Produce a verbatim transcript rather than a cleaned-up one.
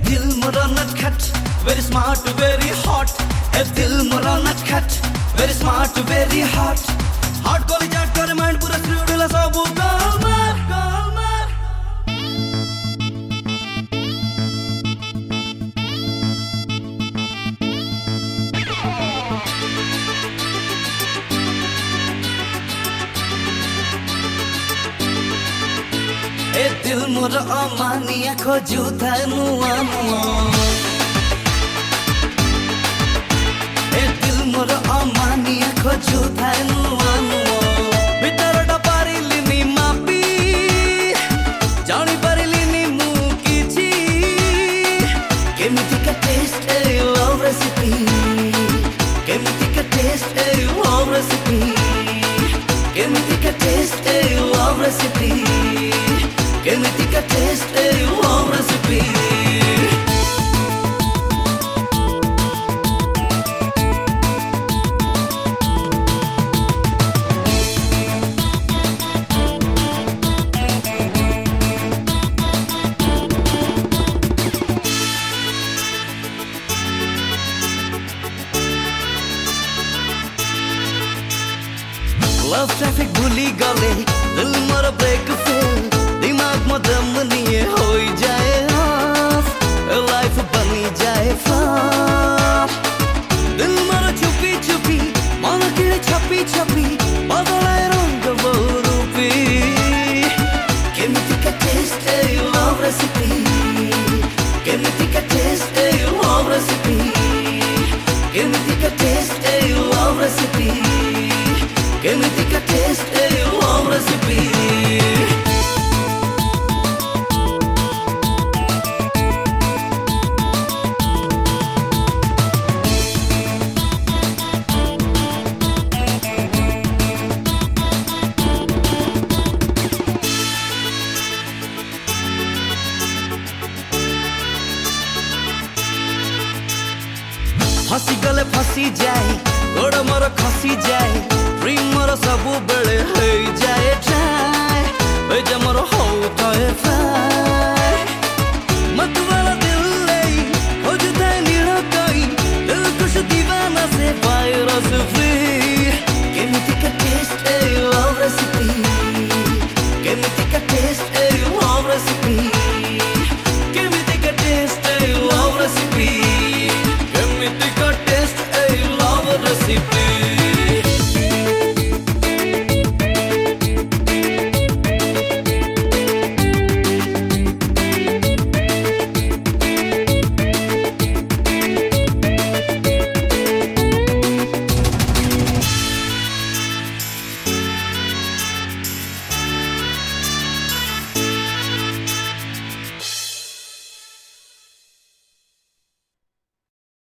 दिल मोरा नटखट, very smart, very hot. ए दिल मोरा नटखट, very smart, very hot. Hot Koli Jat कर mind पूरा screwed ला सब गोल मार, गोल मार. ए दिल मोरा अमानिया खोजू था नुआ नुआ. ए दिल मोरा अमानिया खोजू था नुआ नुआ. भीतर डपारी लिनी मापी जानी पारी लिनी मुकी जी. केमिति का टेस्ट ए लव रेसिपी. केमिति का टेस्ट ए लव रेसिपी. केमिति का टेस्ट ए लव रेसिपी. केमिति का taste a love recipe. Love traffic भूली गले दिल मोर ब्रेक फेल. दिमाग में दम नहीं हो जाए ऑफ. लाइफ बनी जाए फ्लॉप. दिल मोर छुपी छुपी मन की छपी छपी बदलाए रंग बहुरूपी. केमिति का टेस्ट ए लव रेसिपी. केमिति का टेस्ट ए लव रेसिपी. केमिति का टेस्ट ए लव रेसिपी. केमिति का टेस्ट ए लव रेसिपी. फसी गले फसी जाए गोड़ मोर खसी जाए. ड्रीम मोर सबु बेले हो जाए ट्राई. ए जे मोर हो जाए फ्राई. मत वाला दिल ले हो जाए नीड़ा कोई. दिल कुछ दीवाना से वायरस फ्री.